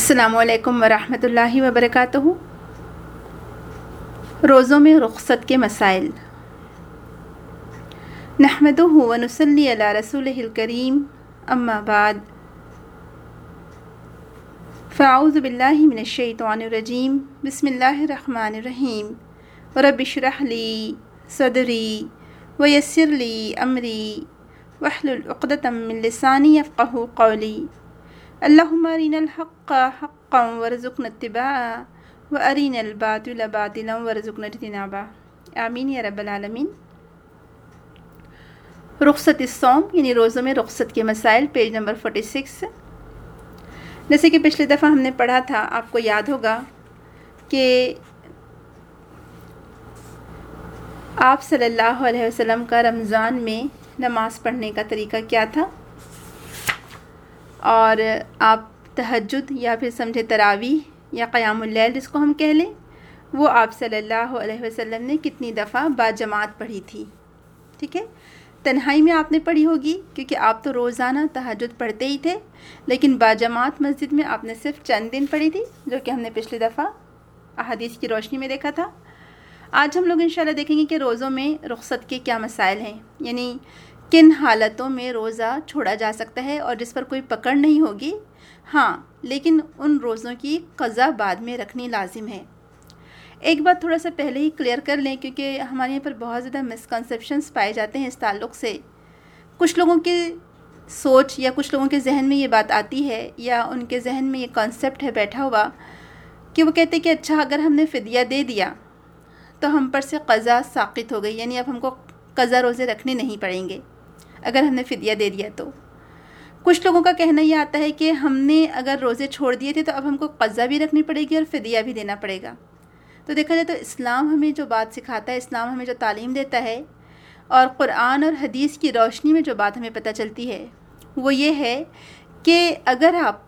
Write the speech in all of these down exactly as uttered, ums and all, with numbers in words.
अस्सलामु अलैकुम वरहमतुल्लाहि वबरकातुहू। रोज़ों में रुख़्सत के मसाइल। नहमदुहु व नुसल्ली अला रसूलिहिल करीम, अम्मा बाद। फ़अऊज़ु बिल्लाहि मिनश शैतानिर रजीम, बिस्मिल्लाहिर रहमानिर रहीम। रब्बि इश्रह ली सदरी व यस्सिर ली अमरी वहलुल उक़दतम मिन लिसानी यफ़क़हू क़ौली। अल्लाहुम्मा अरिनल हक़्क़ हक़्क़न वरज़ुक़ना इत्तिबाअ व अरिनल बातिला बातिलन वरज़ुक़ना इज्तिनाबा। आमीन या रब्बल आलमीन। रुख़्सत इस्सौम यानी रोज़ों में रुख़्सत के मसाइल, पेज नंबर छियालीस। जैसे कि पिछली दफ़ा हमने पढ़ा था, आपको याद होगा कि आप सल्लल्लाहु अलैहि वसल्लम का रमज़ान में नमाज़ पढ़ने का तरीका क्या था, और आप तहज्जुद या फिर समझे तरावीह या क़यामुल लैल जिसको हम कह लें, वो आप सल्लल्लाहु अलैहि वसल्लम ने कितनी दफ़ा बाजमात पढ़ी थी। ठीक है, तन्हाई में आपने पढ़ी होगी क्योंकि आप तो रोज़ाना तहज्जुद पढ़ते ही थे, लेकिन बाजमात मस्जिद में आपने सिर्फ चंद दिन पढ़ी थी, जो कि हमने पिछली दफ़ा अहादीस की रोशनी में देखा था। आज हम लोग इंशाल्लाह देखेंगे कि रोज़ों में रुख़्सत के क्या मसाइल हैं, यानी किन हालतों में रोज़ा छोड़ा जा सकता है और जिस पर कोई पकड़ नहीं होगी। हाँ, लेकिन उन रोज़ों की क़ज़ा बाद में रखनी लाजिम है। एक बात थोड़ा सा पहले ही क्लियर कर लें, क्योंकि हमारे यहाँ पर बहुत ज़्यादा मिसकंसेप्शंस पाए जाते हैं इस ताल्लुक़ से। कुछ लोगों की सोच या कुछ लोगों के जहन में ये बात आती है, या उनके जहन में ये कॉन्सेप्ट है बैठा हुआ कि वो कहते हैं कि अच्छा, अगर हमने फ़िदिया दे दिया तो हम पर से क़ज़ा साक़ित हो गई, यानी अब हमको क़ज़ा रोज़े रखने नहीं पड़ेंगे अगर हमने फ़िदिया दे दिया तो। कुछ लोगों का कहना यह आता है कि हमने अगर रोज़े छोड़ दिए थे तो अब हमको क़ज़ा भी रखनी पड़ेगी और फ़िदिया भी देना पड़ेगा। तो देखा जाए तो इस्लाम हमें जो बात सिखाता है, इस्लाम हमें जो तालीम देता है, और क़ुरान और हदीस की रोशनी में जो बात हमें पता चलती है, वो ये है कि अगर आप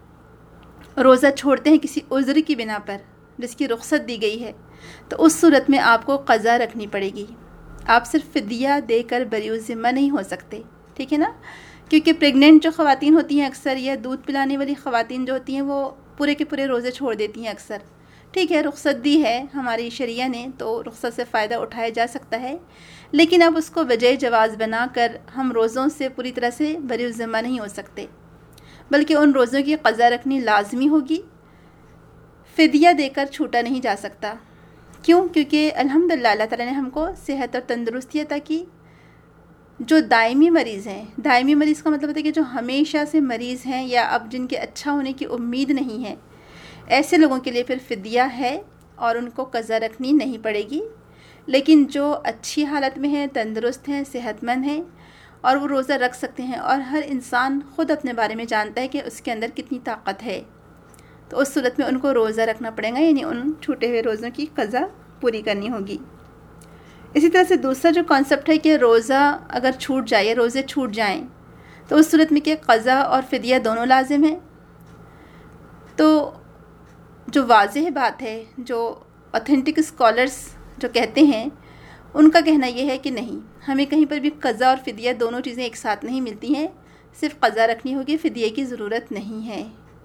रोज़ा छोड़ते हैं किसी उज़्र की बिना पर जिसकी रुख़्सत दी गई है, तो उस सूरत में आपको क़ज़ा रखनी पड़ेगी। आप सिर्फ फ़िदिया देकर बरी ज़िम्मा नहीं हो सकते, ठीक है ना, क्योंकि प्रेग्नेंट जो ख़वातीन होती हैं अक्सर, या दूध पिलाने वाली ख़वातीन जो होती हैं, वो पूरे के पूरे रोज़े छोड़ देती हैं अक्सर। ठीक है, रुख़्सत दी है हमारी शरिया ने, तो रुख़्सत से फ़ायदा उठाया जा सकता है, लेकिन अब उसको वजह जवाज़ बना कर हम रोज़ों से पूरी तरह से बरी ज़िम्मा नहीं हो सकते, बल्कि उन रोज़ों की क़ज़ा रखनी लाजमी होगी। फ़िदिया देकर छूटा नहीं जा सकता। क्यों? क्योंकि अल्हम्दुलिल्लाह अल्लाह ताला ने हमको सेहत और तंदुरुस्ती अता की। जो दायमी मरीज़ हैं, दायमी मरीज़ का मतलब होता है कि जो हमेशा से मरीज़ हैं या अब जिनके अच्छा होने की उम्मीद नहीं है, ऐसे लोगों के लिए फिर फ़िदिया है और उनको क़ज़ा रखनी नहीं पड़ेगी। लेकिन जो अच्छी हालत में हैं, तंदुरुस्त हैं, सेहतमंद हैं, और वो रोज़ा रख सकते हैं, और हर इंसान ख़ुद अपने बारे में जानता है कि उसके अंदर कितनी ताकत है, तो उस सूरत में उनको रोज़ा रखना पड़ेगा, यानी उन छूटे हुए रोज़ों की क़ज़ा पूरी करनी होगी। इसी तरह से दूसरा जो कॉन्सेप्ट है कि रोज़ा अगर छूट जाए या रोज़े छूट जाएं, तो उस सूरत में कि क़ज़ा और फ़िदिया दोनों लाजिम है। तो जो वाज़ेह बात है, जो ऑथेंटिक स्कॉलर्स जो कहते हैं, उनका कहना यह है कि नहीं, हमें कहीं पर भी क़ज़ा और फ़िदिया दोनों चीज़ें एक साथ नहीं मिलती हैं, सिर्फ़ क़ज़ा रखनी होगी, फ़िदिया की ज़रूरत नहीं है।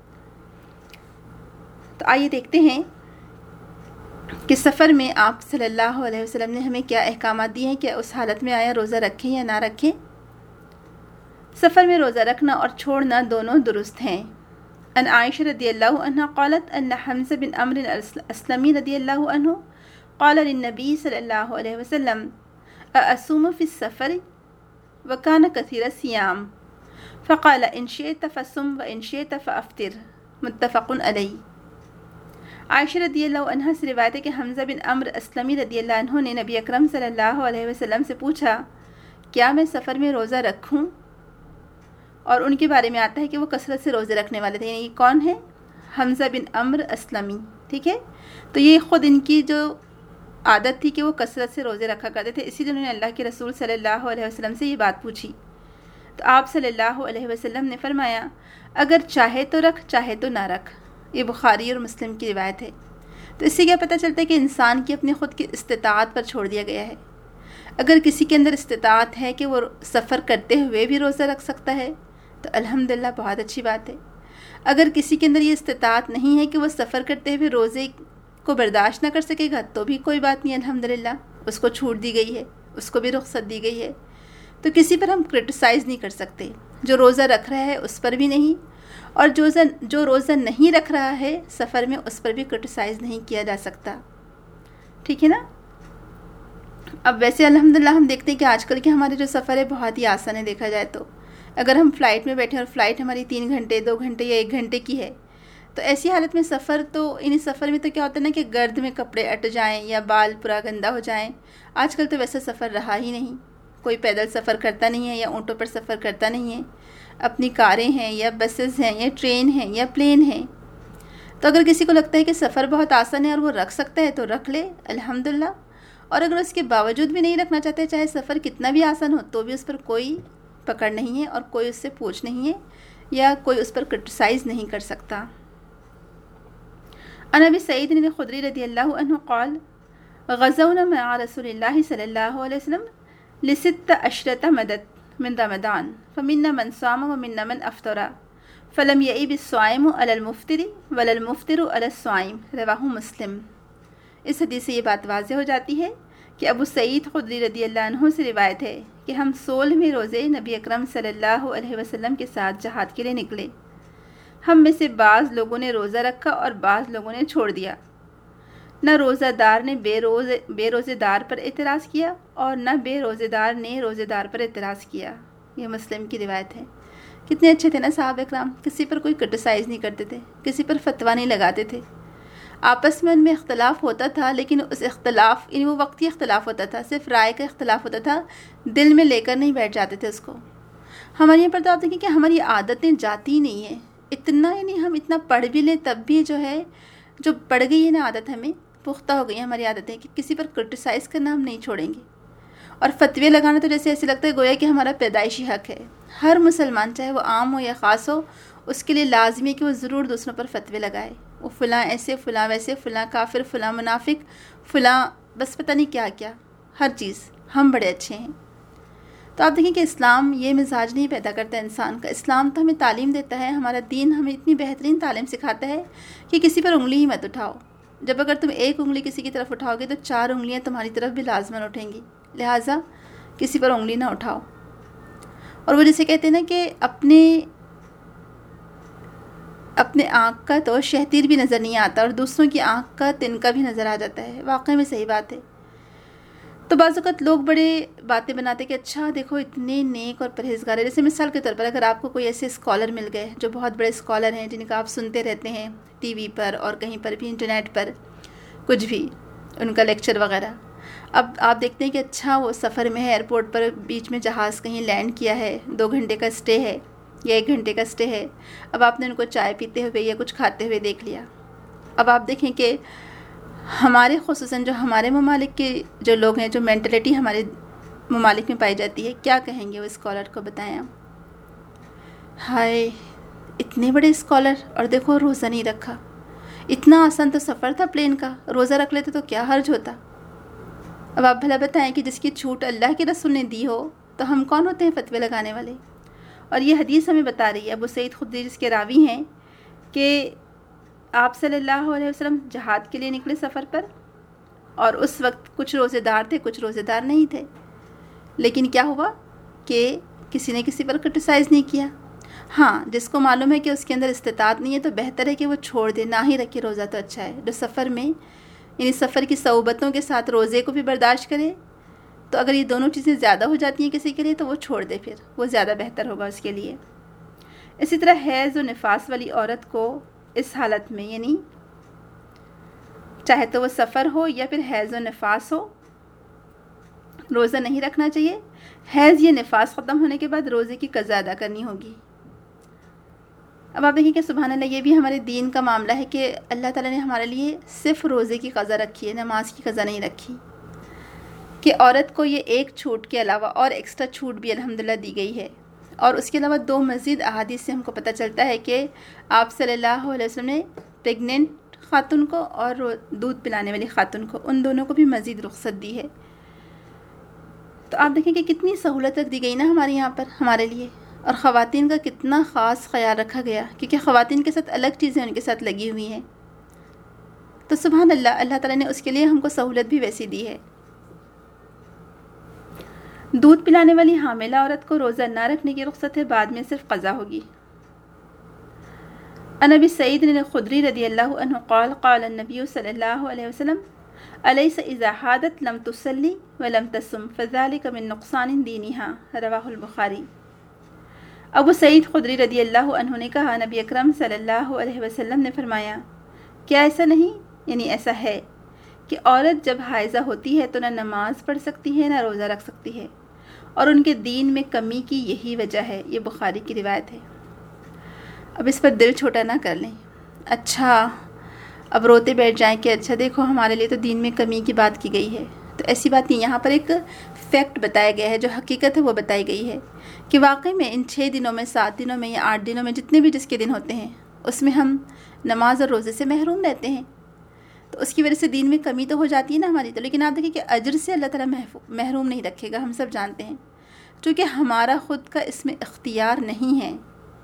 तो आइए देखते हैं कि सफ़र में आप सल्लल्लाहु अलैहि वसल्लम ने हमें क्या अहकामात दिए हैं कि उस हालत में आया रोज़ा रखें या ना रखें। सफ़र में रोज़ा रखना और छोड़ना दोनों दुरुस्त हैं। अन आयशा रदियल्लाहु अन्हा क़ालत अन्न हम्ज़ा बिन अम्र अस्लमी रदियल्लाहु अन्हु क़ाल लिन्नबी सल्लल्लाहु अलैहि वसल्लम अअसूमु फ़िस्सफ़र व कान कसीर सियाम फ़क़ाल इन शिअत फ़सुम व इन शिअत फ़अफ़्तिर। मुत्तफ़क़ुन अलैहि। आयशा रदियल्लाहु अन्हा से रिवायत है कि हम्ज़ा बिन अम्र अस्लमी रदियल्लाहु अन्हु ने नबी अकरम सल्लल्लाहु अलैहि वसल्लम से पूछा, क्या मैं सफ़र में रोज़ा रखूं? और उनके बारे में आता है कि वो कसरत से रोज़े रखने वाले थे। यानी कौन है? हम्ज़ा बिन अम्र अस्लमी। ठीक है, तो ये ख़ुद इनकी जो आदत थी कि वो कसरत से रोज़े रखा करते थे, इसीलिए उन्होंने अल्लाह के रसूल सल्लल्लाहु अलैहि वसल्लम से ये बात पूछी। तो आप सल्लल्लाहु अलैहि वसल्लम ने फरमाया, अगर चाहे तो रख, चाहे तो ना रख। ये बुखारी और मुस्लिम की रिवायत है। तो इससे क्या पता चलता है कि इंसान की अपनी ख़ुद की इस्तिताअत पर छोड़ दिया गया है। अगर किसी के अंदर इस्तिताअत है कि वो सफ़र करते हुए भी रोज़ा रख सकता है, तो अल्हम्दुलिल्लाह बहुत अच्छी बात है। اگر کسی کے اندر یہ استطاعت نہیں ہے کہ وہ سفر کرتے ہوئے روزے کو برداشت نہ کر سکے گا تو بھی کوئی بات نہیں، الحمدللہ اس کو چھوٹ دی گئی ہے، اس کو بھی رخصت دی گئی ہے. تو کسی پر ہم کرٹیسائز نہیں کر سکتے. جو روزہ رکھ رہا ہے اس پر بھی نہیں، اور جو جو روزہ نہیں رکھ رہا ہے سفر میں اس پر بھی کرٹیسائز نہیں کیا جا سکتا. ٹھیک ہے نا. اب ویسے الحمدللہ ہم دیکھتے ہیں کہ آج کل کے ہمارے جو سفر ہے بہت ہی آسان ہے دیکھا جائے تو. اگر ہم فلائٹ میں بیٹھیں اور فلائٹ ہماری تین گھنٹے دو گھنٹے یا ایک گھنٹے کی ہے تو ایسی حالت میں سفر تو انہیں سفر میں تو کیا ہوتا ہے نا کہ گرد میں کپڑے اٹ جائیں یا بال پورا گندا ہو جائیں. آج کل تو ویسا سفر رہا ہی نہیں. کوئی پیدل سفر کرتا نہیں ہے یا اونٹوں پر سفر کرتا نہیں ہے. اپنی کاریں ہیں یا بسز ہیں یا ٹرین ہیں یا پلین ہیں. تو اگر کسی کو لگتا ہے کہ سفر بہت آسان ہے اور وہ رکھ سکتا ہے تو رکھ لے الحمدللہ. اور اگر اس کے باوجود بھی نہیں رکھنا چاہتے، چاہے سفر کتنا بھی آسان ہو، تو بھی اس پر کوئی پکڑ نہیں ہے اور کوئی اس سے پوچھ نہیں ہے یا کوئی اس پر کرٹیسائز نہیں کر سکتا. عن ابی سعید الخدری رضی اللہ عنہ قال غزونا مع رسول اللہ صلی اللہ علیہ وسلم لست عشرة مدد من رمضان فمنا من صام ومنا من افطر فلم يئب الصائم على المفطر ولا المفطر على الصائم رواہ مسلم. اس حدیث سے یہ بات واضح ہو جاتی ہے کہ ابو سعید خدری رضی اللہ عنہ سے روایت ہے کہ ہم سولہویں روزے نبی اکرم صلی اللہ علیہ وسلم کے ساتھ جہاد کے لیے نکلے. ہم میں سے بعض لوگوں نے روزہ رکھا اور بعض لوگوں نے چھوڑ دیا. نہ روزہ دار نے بے روز بے روزے دار پر اعتراض کیا اور نہ بے روزے دار نے روزے دار پر اعتراض کیا. یہ مسلم کی روایت ہے. کتنے اچھے تھے نا صحابہ اکرام. کسی پر کوئی کرٹیسائز نہیں کرتے تھے، کسی پر فتویٰ نہیں لگاتے تھے. آپس میں ان میں اختلاف ہوتا تھا لیکن اس اختلاف یعنی وہ وقتی اختلاف ہوتا تھا، صرف رائے کا اختلاف ہوتا تھا، دل میں لے کر نہیں بیٹھ جاتے تھے اس کو. ہمارے یہاں پر تو آپ دیکھیں کہ ہماری عادتیں جاتی ہی نہیں ہیں. اتنا یعنی ہم اتنا پڑھ بھی لیں تب بھی جو ہے جو پڑھ گئی ہے نا عادت، ہمیں پختہ ہو گئی ہیں ہماری عادتیں کہ کسی پر کرٹیسائز کرنا ہم نہیں چھوڑیں گے. اور فتوے لگانا تو جیسے ایسے لگتا ہے گویا کہ ہمارا پیدائشی حق ہے. ہر مسلمان چاہے وہ عام ہو یا خاص ہو اس کے لیے لازمی ہے کہ وہ ضرور دوسروں پر فتوے لگائے. وہ فلاں ایسے، فلاں ویسے، فلاں کافر، فلاں منافق، فلاں بس پتہ نہیں کیا کیا، ہر چیز ہم بڑے اچھے ہیں. تو آپ دیکھیں کہ اسلام یہ مزاج نہیں پیدا کرتا انسان کا. اسلام تو ہمیں تعلیم دیتا ہے، ہمارا دین ہمیں اتنی بہترین تعلیم سکھاتا ہے کہ کسی پر انگلی ہی مت اٹھاؤ. جب اگر تم ایک انگلی کسی کی طرف اٹھاؤ گے تو چار انگلیاں تمہاری طرف بھی لازماً اٹھیں گی. لہٰذا کسی پر انگلی نہ اٹھاؤ. اور وہ جیسے کہتے ہیں نا کہ اپنے اپنے آنکھ کا تو شہتیر بھی نظر نہیں آتا اور دوسروں کی آنکھ کا تنکا بھی نظر آ جاتا ہے. واقعی میں صحیح بات ہے. تو بعض اوقات لوگ بڑے باتیں بناتے کہ اچھا دیکھو اتنے نیک اور پرہیزگار ہے. جیسے مثال کے طور پر اگر آپ کو کوئی ایسے اسکالر مل گئے جو بہت بڑے اسکالر ہیں جن کا آپ سنتے رہتے ہیں ٹی وی پر اور کہیں پر بھی انٹرنیٹ پر کچھ بھی ان کا لیکچر وغیرہ. اب آپ دیکھتے ہیں کہ اچھا وہ سفر میں ہے، ایئرپورٹ پر بیچ میں جہاز کہیں لینڈ کیا ہے، دو گھنٹے کا اسٹے ہے یا ایک گھنٹے کا اسٹے ہے. اب آپ نے ان کو چائے پیتے ہوئے یا کچھ کھاتے ہوئے دیکھ لیا. اب آپ دیکھیں کہ ہمارے خصوصاً جو ہمارے ممالک کے جو لوگ ہیں، جو مینٹلٹی ہمارے ممالک میں پائی جاتی ہے، کیا کہیں گے وہ اسکالر کو؟ بتائیں آپ. ہائے اتنے بڑے اسکالر اور دیکھو روزہ نہیں رکھا. اتنا آسان تو سفر تھا پلین کا، روزہ رکھ لیتے تو کیا حرج ہوتا. اب آپ بھلا بتائیں کہ جس کی چھوٹ اللہ کے رسول نے دی ہو تو ہم کون ہوتے ہیں فتوے لگانے والے. اور یہ حدیث ہمیں بتا رہی ہے، ابو سعید خدری جس کے راوی ہیں، کہ آپ صلی اللہ علیہ وسلم جہاد کے لیے نکلے سفر پر اور اس وقت کچھ روزے دار تھے کچھ روزے دار نہیں تھے. لیکن کیا ہوا کہ کسی نے کسی پر کرٹیسائز نہیں کیا. ہاں جس کو معلوم ہے کہ اس کے اندر استطاعت نہیں ہے تو بہتر ہے کہ وہ چھوڑ دے، نہ ہی رکھے روزہ تو اچھا ہے. جو سفر میں یعنی سفر کی صعوبتوں کے ساتھ روزے کو بھی برداشت کرے تو اگر یہ دونوں چیزیں زیادہ ہو جاتی ہیں کسی کے لیے تو وہ چھوڑ دے، پھر وہ زیادہ بہتر ہوگا اس کے لیے. اسی طرح حیض و نفاس والی عورت کو اس حالت میں یعنی چاہے تو وہ سفر ہو یا پھر حیض و نفاس ہو روزہ نہیں رکھنا چاہیے. حیض یا نفاس ختم ہونے کے بعد روزے کی قضا ادا کرنی ہوگی. اب آپ دیکھیں کہ سبحان اللہ یہ بھی ہمارے دین کا معاملہ ہے کہ اللہ تعالیٰ نے ہمارے لیے صرف روزے کی قضا رکھی ہے، نماز کی قضا نہیں رکھی. کہ عورت کو یہ ایک چھوٹ کے علاوہ اور ایکسٹرا چھوٹ بھی الحمدللہ دی گئی ہے. اور اس کے علاوہ دو مزید احادیث سے ہم کو پتہ چلتا ہے کہ آپ صلی اللہ علیہ وسلم نے پریگننٹ خاتون کو اور دودھ پلانے والی خاتون کو ان دونوں کو بھی مزید رخصت دی ہے. تو آپ دیکھیں کہ کتنی سہولت رکھ دی گئی نا ہمارے یہاں پر ہمارے لیے. اور خواتین کا کتنا خاص خیال رکھا گیا، کیونکہ خواتین کے ساتھ الگ چیزیں ان کے ساتھ لگی ہوئی ہیں. تو سبحان اللہ، اللہ تعالیٰ نے اس کے لیے ہم کو سہولت بھی ویسی دی ہے. دودھ پلانے والی حاملہ عورت کو روزہ نہ رکھنے کی رخصت ہے، بعد میں صرف قضا ہوگی. عن ابی سعید الخدری رضی اللہ عنہ قال قال النبی صلی اللہ علیہ وسلم الیس اذا حادت لم تصلی ولم تصم فذلک من نقصان دینها، رواہ البخاری. ابو سعید خدری رضی اللہ عنہ نے کہا، نبی اکرم صلی اللہ علیہ وسلم نے فرمایا، کیا ایسا نہیں، یعنی ایسا ہے کہ عورت جب حائضہ ہوتی ہے تو نہ نماز پڑھ سکتی ہے نہ روزہ رکھ سکتی ہے، اور ان کے دین میں کمی کی یہی وجہ ہے. یہ بخاری کی روایت ہے. اب اس پر دل چھوٹا نہ کر لیں، اچھا اب روتے بیٹھ جائیں کہ اچھا دیکھو ہمارے لیے تو دین میں کمی کی بات کی گئی ہے. تو ایسی بات نہیں، یہاں پر ایک فیکٹ بتایا گیا ہے، جو حقیقت ہے وہ بتائی گئی ہے کہ واقعی میں ان چھ دنوں میں، سات دنوں میں یا آٹھ دنوں میں، جتنے بھی جس کے دن ہوتے ہیں، اس میں ہم نماز اور روزے سے محروم رہتے ہیں. تو اس کی وجہ سے دین میں کمی تو ہو جاتی ہے نا ہماری. تو لیکن آپ دیکھیں کہ اجر سے اللہ تعالیٰ محروم نہیں رکھے گا، ہم سب جانتے ہیں، چونکہ ہمارا خود کا اس میں اختیار نہیں ہے.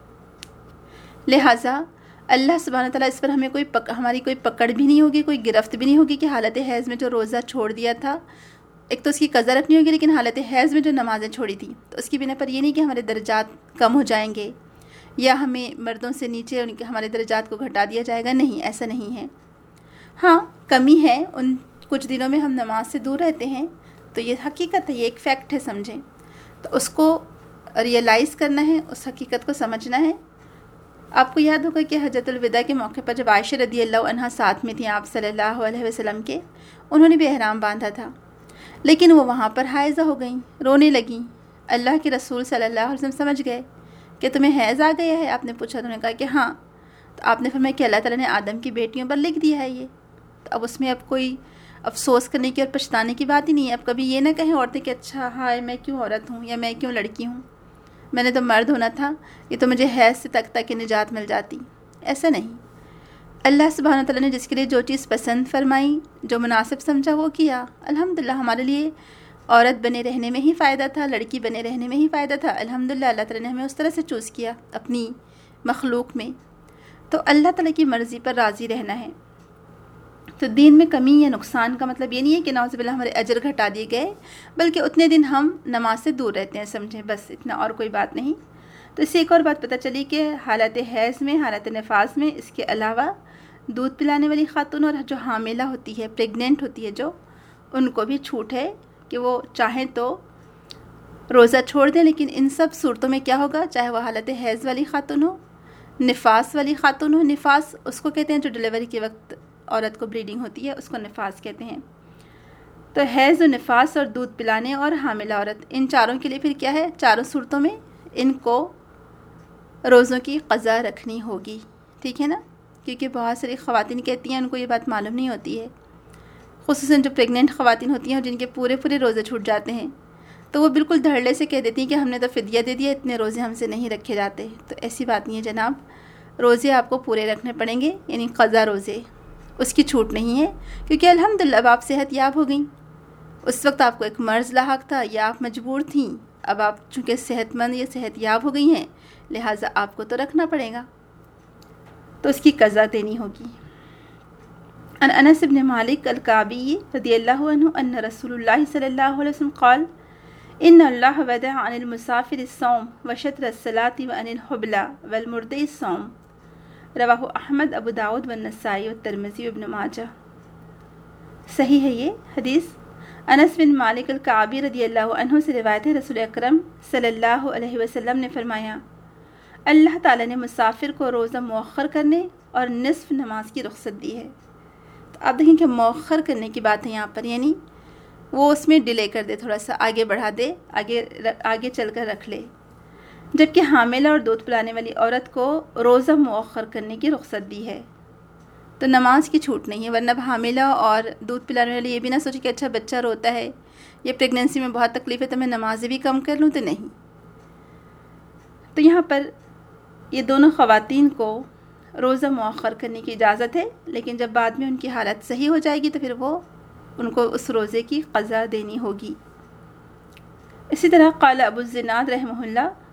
لہٰذا اللہ سبحانہ تعالیٰ اس پر ہمیں کوئی پک ہماری کوئی پکڑ بھی نہیں ہوگی، کوئی گرفت بھی نہیں ہوگی کہ حالت حیض میں جو روزہ چھوڑ دیا تھا، ایک تو اس کی قضا رکھنی ہوگی، لیکن حالت حیض میں جو نمازیں چھوڑی تھیں تو اس کی بنا پر یہ نہیں کہ ہمارے درجات کم ہو جائیں گے یا ہمیں مردوں سے نیچے ان کے ہمارے درجات کو گھٹا دیا جائے گا. نہیں، ایسا نہیں ہے. ہاں کمی ہے، ان کچھ دنوں میں ہم نماز سے دور رہتے ہیں، تو یہ حقیقت ہے، یہ ایک فیکٹ ہے، سمجھیں. تو اس کو ریئلائز کرنا ہے، اس حقیقت کو سمجھنا ہے. آپ کو یاد ہوگا کہ حجۃ الوداع کے موقع پر جب عائشہ رضی اللہ عنہا ساتھ میں تھیں آپ صلی اللہ علیہ وسلم کے، انہوں نے بھی احرام باندھا تھا، لیکن وہ وہاں پر حائضہ ہو گئیں، رونے لگیں. اللہ کے رسول صلی اللہ علیہ وسلم سمجھ گئے کہ تمہیں حیض آ گیا ہے. آپ نے پوچھا، تو انہوں نے کہا کہ ہاں. تو آپ نے فرمایا کہ اللہ تعالیٰ نے آدم کی بیٹیوں پر لکھ دیا ہے یہ. تو اب اس میں اب کوئی افسوس کرنے کی اور پچھتانے کی بات ہی نہیں ہے. اب کبھی یہ نہ کہیں عورتیں کہ اچھا ہائے میں کیوں عورت ہوں یا میں کیوں لڑکی ہوں، میں نے تو مرد ہونا تھا، یہ تو مجھے حیض سے تک تک نجات مل جاتی. ایسا نہیں. اللہ سبحانہ تعالیٰ نے جس کے لیے جو چیز پسند فرمائی، جو مناسب سمجھا، وہ کیا. الحمدللہ ہمارے لیے عورت بنے رہنے میں ہی فائدہ تھا، لڑکی بنے رہنے میں ہی فائدہ تھا. الحمدللہ اللہ تعالیٰ نے ہمیں اس طرح سے چوز کیا اپنی مخلوق میں. تو اللہ تعالیٰ کی مرضی پر راضی رہنا ہے. تو دین میں کمی یا نقصان کا مطلب یہ نہیں ہے کہ نعوذ باللہ ہمارے اجر گھٹا دیے گئے، بلکہ اتنے دن ہم نماز سے دور رہتے ہیں، سمجھیں، بس اتنا، اور کوئی بات نہیں. تو اس سے ایک اور بات پتہ چلی کہ حالت حیض میں، حالت نفاس میں، اس کے علاوہ دودھ پلانے والی خاتون اور جو حاملہ ہوتی ہے، پریگننٹ ہوتی ہے، جو ان کو بھی چھوٹ ہے کہ وہ چاہیں تو روزہ چھوڑ دیں. لیکن ان سب صورتوں میں کیا ہوگا، چاہے وہ حالت حیض والی خاتون ہو، نفاس والی خاتون ہو. نفاس اس کو کہتے ہیں جو ڈلیوری کے وقت عورت کو بلیڈنگ ہوتی ہے، اس کو نفاس کہتے ہیں. تو حیض و نفاس اور دودھ پلانے اور حاملہ عورت، ان چاروں کے لیے پھر کیا ہے، چاروں صورتوں میں ان کو روزوں کی قضا رکھنی ہوگی. ٹھیک ہے نا، کیونکہ بہت ساری خواتین کہتی ہیں ان کو یہ بات معلوم نہیں ہوتی ہے، خصوصاً جو پریگننٹ خواتین ہوتی ہیں اور جن کے پورے پورے روزے چھوٹ جاتے ہیں، تو وہ بالکل دھڑلے سے کہہ دیتی ہیں کہ ہم نے تو فدیہ دے دیا، اتنے روزے ہم سے نہیں رکھے جاتے. تو ایسی بات نہیں ہے جناب، روزے آپ کو پورے رکھنے پڑیں گے، یعنی قضا روزے، اس کی چھوٹ نہیں ہے. کیونکہ الحمدللہ اب آپ صحت یاب ہو گئیں. اس وقت آپ کو ایک مرض لاحق تھا یا آپ مجبور تھیں، اب آپ چونکہ صحت مند یا صحت یاب ہو گئی ہیں، لہٰذا آپ کو تو رکھنا پڑے گا، تو اس کی قضا دینی ہوگی. ان انس بن مالک الکعبی رضی اللہ عنہ ان رسول اللہ صلی اللہ علیہ وسلم قال ان اللہ ودع عن المسافر الصوم وشطر الصلاة وعن الحبلى والمرضع الصوم، رواہ احمد، ابو داود والنسائی والترمذی وابن ماجہ. صحیح ہے یہ حدیث. انس بن مالک الکعبی رضی اللہ عنہ سے روایت ہے، رسول اکرم صلی اللہ علیہ وسلم نے فرمایا، اللہ تعالیٰ نے مسافر کو روزہ مؤخر کرنے اور نصف نماز کی رخصت دی ہے. تو آپ دیکھیں کہ مؤخر کرنے کی بات ہے یہاں پر، یعنی وہ اس میں ڈیلے کر دے، تھوڑا سا آگے بڑھا دے، آگے آگے چل کر رکھ لے. جبکہ حاملہ اور دودھ پلانے والی عورت کو روزہ مؤخر کرنے کی رخصت دی ہے، تو نماز کی چھوٹ نہیں ہے. ورنہ حاملہ اور دودھ پلانے والی یہ بھی نہ سوچے کہ اچھا بچہ روتا ہے، یہ پریگننسی میں بہت تکلیف ہے تو میں نمازیں بھی کم کر لوں، تو نہیں. تو یہاں پر یہ دونوں خواتین کو روزہ مؤخر کرنے کی اجازت ہے، لیکن جب بعد میں ان کی حالت صحیح ہو جائے گی تو پھر وہ ان کو اس روزے کی قضا دینی ہوگی. اسی طرح قال ابو الزناد رحمہ اللہ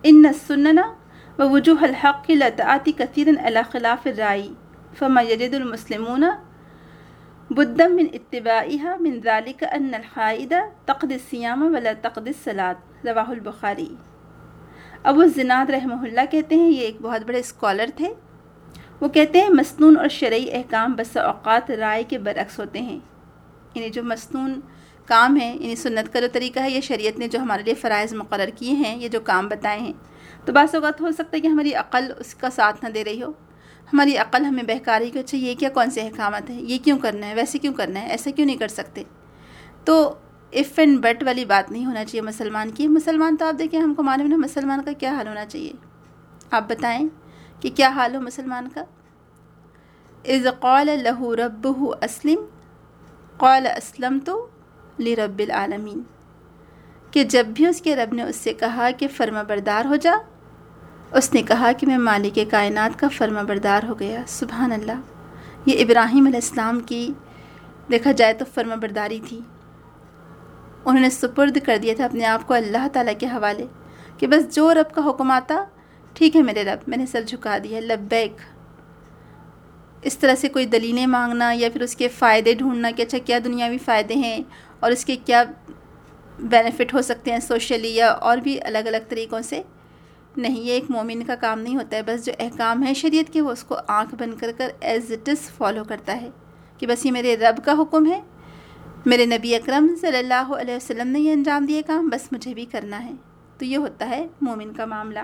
ان السنن ووجوه الحق لا تأتي كثيرا على خلاف الرأي فما يجد المسلمون بدا من اتباعها من ذلك ان الحائض تقضي الصيام ولا تقضي الصلاة رواہ البخاری۔ ابو الزناد رحمہ اللہ کہتے ہیں، یہ ایک بہت بڑے اسکالر تھے، وہ کہتے ہیں مسنون اور شرعی احکام بسا اوقات رائے کے برعکس ہوتے ہیں، یعنی جو مسنون کام ہے، یعنی سنت کا جو طریقہ ہے، یہ شریعت نے جو ہمارے لیے فرائض مقرر کیے ہیں، یہ جو کام بتائے ہیں، تو بعض اوقات ہو سکتا ہے کہ ہماری عقل اس کا ساتھ نہ دے رہی ہو، ہماری عقل ہمیں بہکا رہی کہ اچھا یہ کیا کون سے احکامات ہیں، یہ کیوں کرنا ہے، ویسے کیوں کرنا ہے، ایسا کیوں نہیں کر سکتے۔ تو اف اینڈ بٹ والی بات نہیں ہونا چاہیے مسلمان کی۔ مسلمان تو آپ دیکھیں، ہم کو معلوم ہے مسلمان کا کیا حال ہونا چاہیے، آپ بتائیں کہ کیا حال ہو مسلمان کا۔ اذ قال له ربه اسلم قال اسلمت لرب العالمین، کہ جب بھی اس کے رب نے اس سے کہا کہ فرما بردار ہو جا، اس نے کہا کہ میں مالک کائنات کا فرما بردار ہو گیا۔ سبحان اللہ، یہ ابراہیم علیہ السلام کی دیکھا جائے تو فرما برداری تھی، انہوں نے سپرد کر دیا تھا اپنے آپ کو اللہ تعالیٰ کے حوالے کہ بس جو رب کا حکم آتا ٹھیک ہے میرے رب، میں نے سر جھکا دیا، لبیک۔ اس طرح سے کوئی دلیلیں مانگنا یا پھر اس کے فائدے ڈھونڈنا کہ اچھا کیا دنیاوی فائدے ہیں اور اس کے کیا بینیفٹ ہو سکتے ہیں سوشلی یا اور بھی الگ الگ طریقوں سے، نہیں، یہ ایک مومن کا کام نہیں ہوتا ہے۔ بس جو احکام ہے شریعت کے وہ اس کو آنکھ بند کر کر ایز اٹ از فالو کرتا ہے کہ بس یہ میرے رب کا حکم ہے، میرے نبی اکرم صلی اللہ علیہ وسلم نے یہ انجام دیے کام، بس مجھے بھی کرنا ہے۔ تو یہ ہوتا ہے مومن کا معاملہ۔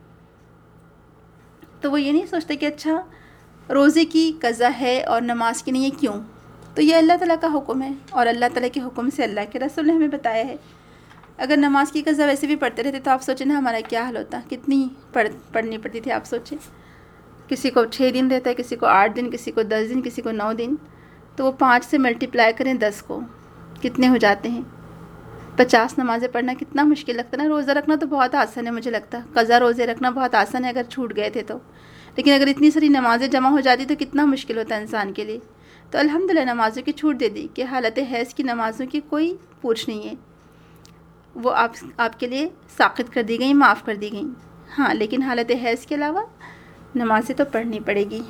تو وہ یہ نہیں سوچتے کہ اچھا روزے کی قضا ہے اور نماز کی نہیں ہے، کیوں؟ تو یہ اللہ تعالیٰ کا حکم ہے اور اللہ تعالیٰ کے حکم سے اللہ کے رسول نے ہمیں بتایا ہے۔ اگر نماز کی قضا ویسے بھی پڑھتے رہتے تو آپ سوچیں نا ہمارا کیا حال ہوتا، کتنی پڑھ پڑھنی پڑتی تھی، آپ سوچیں۔ کسی کو چھ دن رہتا ہے، کسی کو آٹھ دن، کسی کو دس دن، کسی کو نو دن، تو وہ پانچ سے ملٹیپلائی کریں دس کو، کتنے ہو جاتے ہیں؟ پچاس نمازیں پڑھنا کتنا مشکل لگتا ہے نا۔ روزہ رکھنا تو بہت آسان ہے، مجھے لگتا ہے قضا روزے رکھنا بہت آسان ہے اگر چھوٹ گئے تھے تو، لیکن اگر اتنی ساری نمازیں جمع ہو جاتی تو کتنا مشکل ہوتا ہے انسان کے لیے۔ تو الحمدللہ نمازوں کی چھوٹ دے دی کہ حالت حیض کی نمازوں کی کوئی پوچھ نہیں ہے، وہ آپ آپ کے لیے ساقط کر دی گئیں، معاف کر دی گئیں۔ ہاں لیکن حالت حیض کے علاوہ نمازیں تو پڑھنی پڑے گی۔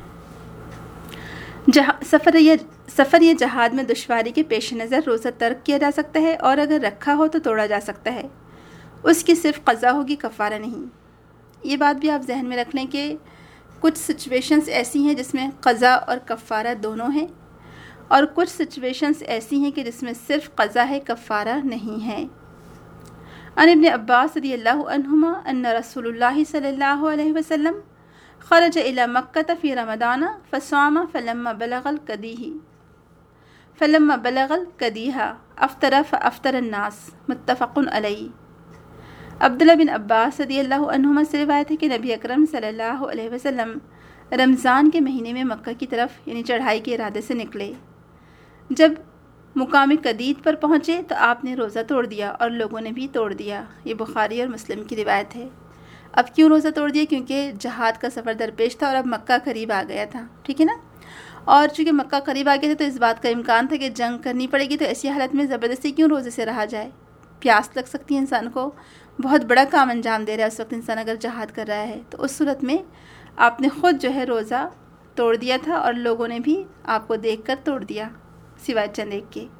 جہاں سفر یا سفر یا جہاد میں دشواری کے پیش نظر روزہ ترک کیا جا سکتا ہے، اور اگر رکھا ہو تو توڑا جا سکتا ہے، اس کی صرف قضا ہوگی، کفارہ نہیں۔ یہ بات بھی آپ ذہن میں رکھ لیں کہ کچھ سچویشنز ایسی ہیں جس میں قضا اور کفارہ دونوں ہیں، اور کچھ سچویشنز ایسی ہیں کہ جس میں صرف قضا ہے، کفارہ نہیں ہے۔ عن ابن عباس رضی اللہ عنہما ان رسول اللہ صلی اللہ علیہ وسلم خرج الى مکہ فی رمضان فصام فلما بلغ القدیہ فلما بلغ القدیہ افطر فافطر الناس، متفق علیہ۔ عبداللہ بن عباس رضی اللہ عنہما سے روایت ہے کہ نبی اکرم صلی اللہ علیہ وسلم رمضان کے مہینے میں مکہ کی طرف یعنی چڑھائی کے ارادے سے نکلے۔ جب مقام قدید پر پہنچے تو آپ نے روزہ توڑ دیا اور لوگوں نے بھی توڑ دیا۔ یہ بخاری اور مسلم کی روایت ہے۔ اب کیوں روزہ توڑ دیا؟ کیونکہ جہاد کا سفر درپیش تھا اور اب مکہ قریب آ گیا تھا، ٹھیک ہے نا، اور چونکہ مکہ قریب آ گیا تھا تو اس بات کا امکان تھا کہ جنگ کرنی پڑے گی، تو ایسی حالت میں زبردستی کیوں روزے سے رہا جائے، پیاس لگ سکتی ہے انسان کو، بہت بڑا کام انجام دے رہا ہے اس وقت انسان اگر جہاد کر رہا ہے، تو اس صورت میں آپ نے خود جو ہے روزہ توڑ دیا تھا اور لوگوں نے بھی آپ کو دیکھ کر توڑ دیا سوائے چند ایک کے۔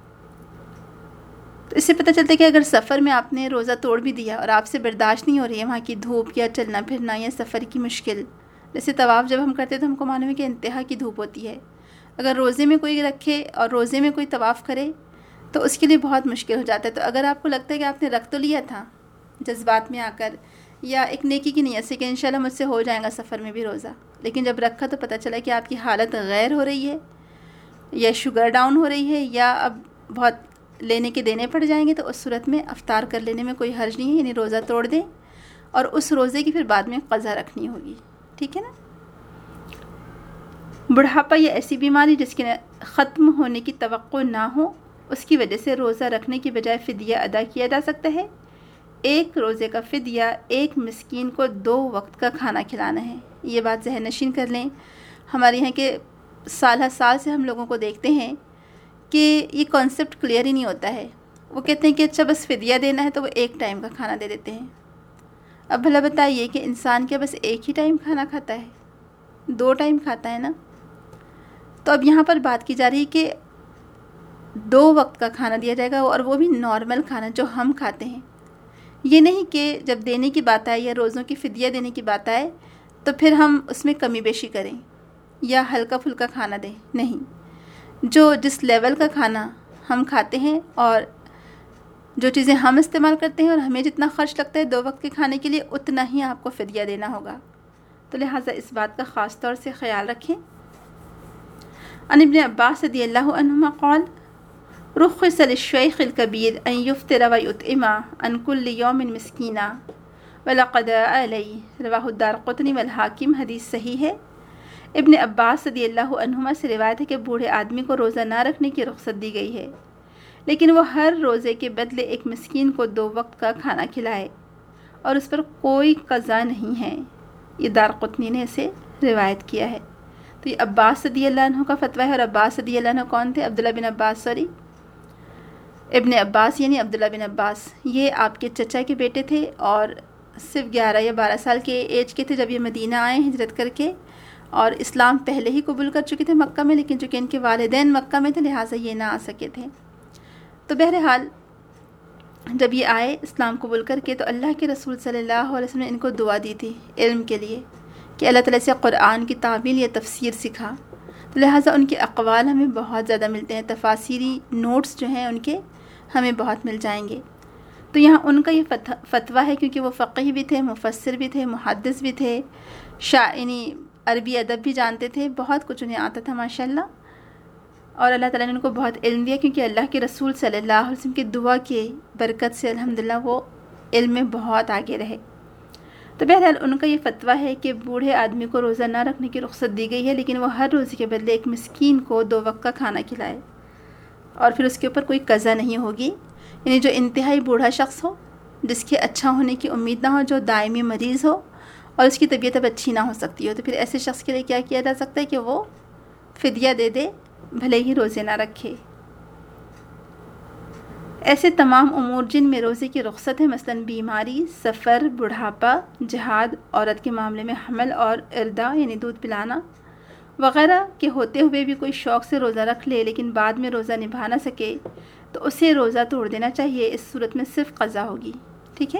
تو اس سے پتہ چلتا ہے کہ اگر سفر میں آپ نے روزہ توڑ بھی دیا اور آپ سے برداشت نہیں ہو رہی ہے وہاں کی دھوپ یا چلنا پھرنا یا سفر کی مشکل، جیسے طواف جب ہم کرتے تو ہم کو معلوم ہے کہ انتہا کی دھوپ ہوتی ہے، اگر روزے میں کوئی رکھے اور روزے میں کوئی طواف کرے تو اس کے لیے بہت مشکل ہو جاتا ہے۔ تو اگر آپ کو لگتا ہے کہ آپ نے رکھ تو لیا تھا جذبات میں آ کر یا ایک نیکی کی نیت سے کہ انشاءاللہ مجھ سے ہو جائے گا سفر میں بھی روزہ، لیکن جب رکھا تو پتہ چلا کہ آپ کی حالت غیر ہو رہی ہے یا شوگر ڈاؤن ہو رہی ہے یا اب بہت لینے کے دینے پڑ جائیں گے، تو اس صورت میں افطار کر لینے میں کوئی حرج نہیں ہے، یعنی روزہ توڑ دیں اور اس روزے کی پھر بعد میں قضا رکھنی ہوگی، ٹھیک ہے نا۔ بڑھاپا یا ایسی بیماری جس کے ختم ہونے کی توقع نہ ہو، اس کی وجہ سے روزہ رکھنے کی بجائے فدیہ ادا کیا جا سکتا ہے۔ ایک روزے کا فدیہ ایک مسکین کو دو وقت کا کھانا کھلانا ہے۔ یہ بات ذہن نشین کر لیں۔ ہمارے یہاں کے سال ہر سال سے ہم لوگوں کو دیکھتے ہیں کہ یہ کانسیپٹ کلیئر ہی نہیں ہوتا ہے۔ وہ کہتے ہیں کہ اچھا بس فدیہ دینا ہے تو وہ ایک ٹائم کا کھانا دے دیتے ہیں۔ اب بھلا بتائیے کہ انسان کیا بس ایک ہی ٹائم کھانا کھاتا ہے؟ دو ٹائم کھاتا ہے نا؟ تو اب یہاں پر بات کی جا رہی ہے کہ دو وقت کا کھانا دیا جائے گا، اور وہ بھی نارمل کھانا جو ہم کھاتے ہیں۔ یہ نہیں کہ جب دینے کی بات آئے یا روزوں کی فدیہ دینے کی بات آئے تو پھر ہم اس میں کمی بیشی کریں یا ہلکا پھلکا کھانا دیں، نہیں۔ جو جس لیول کا کھانا ہم کھاتے ہیں اور جو چیزیں ہم استعمال کرتے ہیں اور ہمیں جتنا خرچ لگتا ہے دو وقت کے کھانے کے لیے، اتنا ہی آپ کو فدیہ دینا ہوگا۔ تو لہٰذا اس بات کا خاص طور سے خیال رکھیں۔ عن ابن عباس رضی اللہ عنہما قال رخص للشیخ الکبیر ان یفطر ویطعم عن کل یوم مسکینا ولا قضاء علیہ، رواہ الدارقطنی والحاکم، حدیث صحیح ہے۔ ابن عباس رضی اللہ عنہما سے روایت ہے کہ بوڑھے آدمی کو روزہ نہ رکھنے کی رخصت دی گئی ہے، لیکن وہ ہر روزے کے بدلے ایک مسکین کو دو وقت کا کھانا کھلائے اور اس پر کوئی قضا نہیں ہے۔ یہ دارقطنی نے اسے روایت کیا ہے۔ تو یہ عباس رضی اللہ عنہ کا فتویٰ ہے، اور عباس رضی اللہ عنہ کون تھے؟ عبداللہ بن عباس، سوری ابن عباس یعنی عبداللہ بن عباس، یہ آپ کے چچا کے بیٹے تھے اور صرف گیارہ یا بارہ سال کے ایج کے تھے جب یہ مدینہ آئے ہجرت کر کے، اور اسلام پہلے ہی قبول کر چکے تھے مکہ میں، لیکن چونکہ ان کے والدین مکہ میں تھے لہٰذا یہ نہ آ سکے تھے۔ تو بہرحال جب یہ آئے اسلام قبول کر کے تو اللہ کے رسول صلی اللہ علیہ وسلم نے ان کو دعا دی تھی علم کے لیے کہ اللہ تعالیٰ سے قرآن کی تعویل یا تفسیر سکھا۔ تو لہٰذا ان کے اقوال ہمیں بہت زیادہ ملتے ہیں، تفاسیری نوٹس جو ہیں ان کے ہمیں بہت مل جائیں گے۔ تو یہاں ان کا یہ فتویٰ ہے کیونکہ وہ فقیہ بھی تھے، مفسر بھی تھے، محدث بھی تھے، شاعری عربی ادب بھی جانتے تھے، بہت کچھ انہیں آتا تھا ماشاءاللہ، اور اللہ تعالیٰ نے ان کو بہت علم دیا کیونکہ اللہ کے رسول صلی اللہ علیہ وسلم کی دعا کی برکت سے الحمدللہ وہ علم میں بہت آگے رہے۔ تو بہرحال ان کا یہ فتویٰ ہے کہ بوڑھے آدمی کو روزہ نہ رکھنے کی رخصت دی گئی ہے، لیکن وہ ہر روزے کے بدلے ایک مسکین کو دو وقت کا کھانا کھلائے اور پھر اس کے اوپر کوئی قضا نہیں ہوگی۔ یعنی جو انتہائی بوڑھا شخص ہو، جس کے اچھا ہونے کی امید نہ ہو، جو دائمی مریض ہو اور اس کی طبیعت اب اچھی نہ ہو سکتی ہو، تو پھر ایسے شخص کے لیے کیا کیا جا سکتا ہے کہ وہ فدیہ دے دے، بھلے ہی روزے نہ رکھے۔ ایسے تمام امور جن میں روزے کی رخصت ہے، مثلا بیماری، سفر، بڑھاپا، جہاد، عورت کے معاملے میں حمل اور اردا یعنی دودھ پلانا وغیرہ کے ہوتے ہوئے بھی کوئی شوق سے روزہ رکھ لے لیکن بعد میں روزہ نبھا نہ سکے تو اسے روزہ توڑ دینا چاہیے۔ اس صورت میں صرف قضا ہوگی، ٹھیک ہے؟